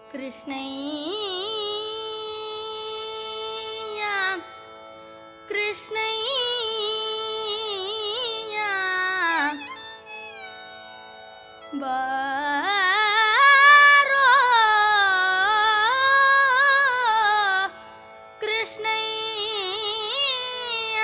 ಕೃಷ್ಣಯ್ಯ ಕೃಷ್ಣಯ್ಯ ಬಾರೋ ಕೃಷ್ಣಯ್ಯ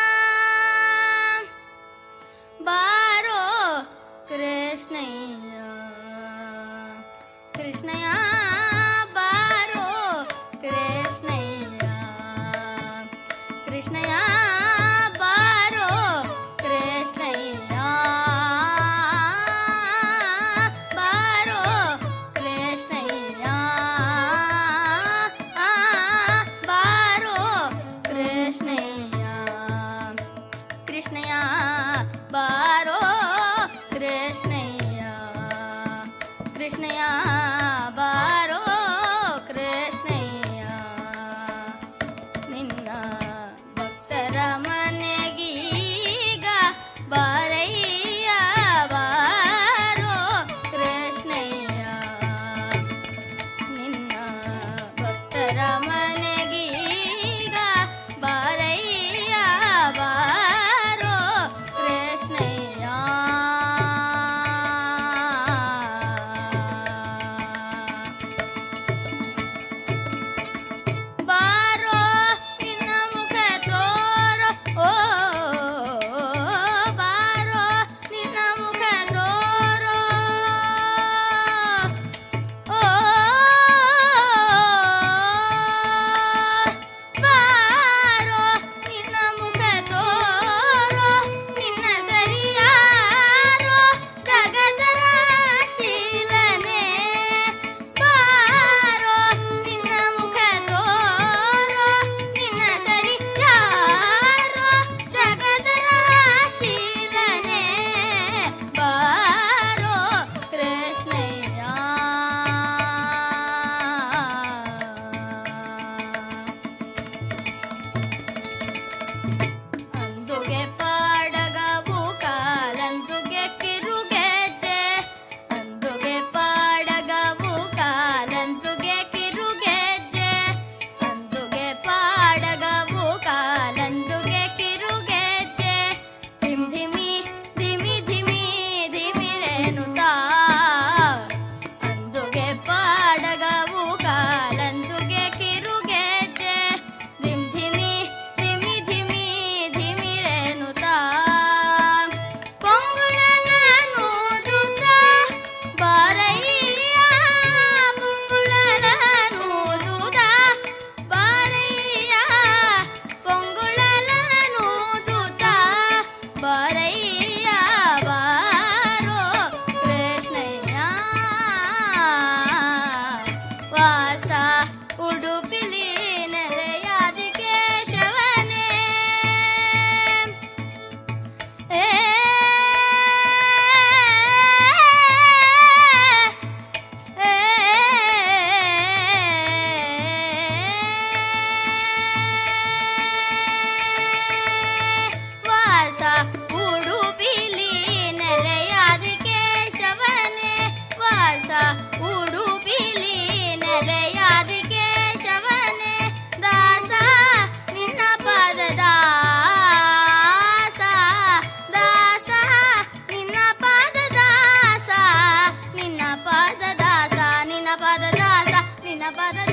ಬಾರೋ ಕೃಷ್ಣಯ್ಯ ಕೃಷ್ಣಯ್ಯ ಬಾರೋ ಕೃಷ್ಣಯ್ಯ ಕೃಷ್ಣಯ್ಯ ಬಾರೋ ಕೃಷ್ಣಯ್ಯ ಬಾರೋ ಕೃಷ್ಣಯ್ಯ ಬಾರೋ ಕೃಷ್ಣಯ್ಯ ಕೃಷ್ಣಯ್ಯ ಬಾರೋ ಕೃಷ್ಣಯ್ಯ ಕೃಷ್ಣಯ್ಯ ಬಾರೋ ಕೃಷ್ಣಯ್ಯ ನಿನ್ನ ಭಕ್ತರ ಮನೆಗೀಗ ಬಾರಯ್ಯ ಬಾರೋ ಕೃಷ್ಣಯ್ಯ ನಿನ್ನ ಭಕ್ತರ ಮನೆಗೀಗ ಬಾರಯ್ಯ ಬಾರೋ ಕೃಷ್ಣಯ್ಯ ಬಾರೋ ನಿನ್ನ ಮುಖ ತೋರೋ ಓ ಬಾರೋ ನಿನ್ನ ಮುಖ ತೋರೋ ಓ ಬಾರೋ ನಿನ್ನ ಮುಖ ತೋರೋ ನಿನ್ನ ಸರಿಯಾರೋ ಜಗದರ ಶೀಲನೆ ಬಾರೋ ನಿನ್ನ ಮುಖ ತೋರೋ ನಿನ್ನ ಸರಿಯಾರೋ ಜಗದರ ಶೀಲನೆ ಬಾರೋ ಕೃಷ್ಣಯ್ಯ ಅಂದುಗೆ ಪಾಡಗವು ಕಾಲಂದುಗೆ ಕಿರುಗೆಜ್ಜೆ ಅಂದುಗೆ ಪಾಡಗವು ಕಾಲಂದುಗೆ ಕಿರುಗೆಜ್ಜೆ ಅಂದುಗೆ ಪಾಡಗವು ಕಾಲಂದುಗೆ ಕಿರುಗೆಜ್ಜೆ ಧಿಮ್ ಧಿಮಿ ಧಿಮಿ ಧಿಮಿ ಧಿಮಿರೇನುತ್ತಾ ಅಂದುಗೆ ಪಾಡಗವು ಕಾಲಂದುಗೆ ಕಿರುಗೆಜ್ಜೆ ಧಿಮ್ ಧಿಮಿ ಧಿಮಿ ಧಿಮಿ ಧಿಮಿರೇನುತ್ತಾ ಪೊಂಗುಳಲನೂದುತ್ತ ಬಾರಯ್ಯ ಪೊಂಗುಳಲನೂದುತ್ತ ಬಾರಯ್ಯ ಪೊಂಗುಳಲನೂದುತ್ತ ಬಾರಯ್ಯ ಬಾರೋ ಕೃಷ್ಣಯ್ಯ ವಾಸ ಉಡುಪಿಲಿ ನೆಲೆಯಾದಿ ಕೇಶವನೇ ಏ ವಾಸ ಉಡುಪಿಲಿ ನೆಲೆಯಾದಿ ಕೇಶವನೇ ವಾಸ ಉಡುಪಿಲಿ ನೆಲೆಯಾದಿ ಕೇಶವನೇ ದಾಸ ನಿನ್ನ ಪದ ದಾಸ ದಾಸ ನಿನ್ನ ಪದ ದಾಸ ನಿನ್ನ ಪದ ದಾಸ ನಿನ್ನ ಪದ ದಾಸ ನಿನ್ನ ಪದ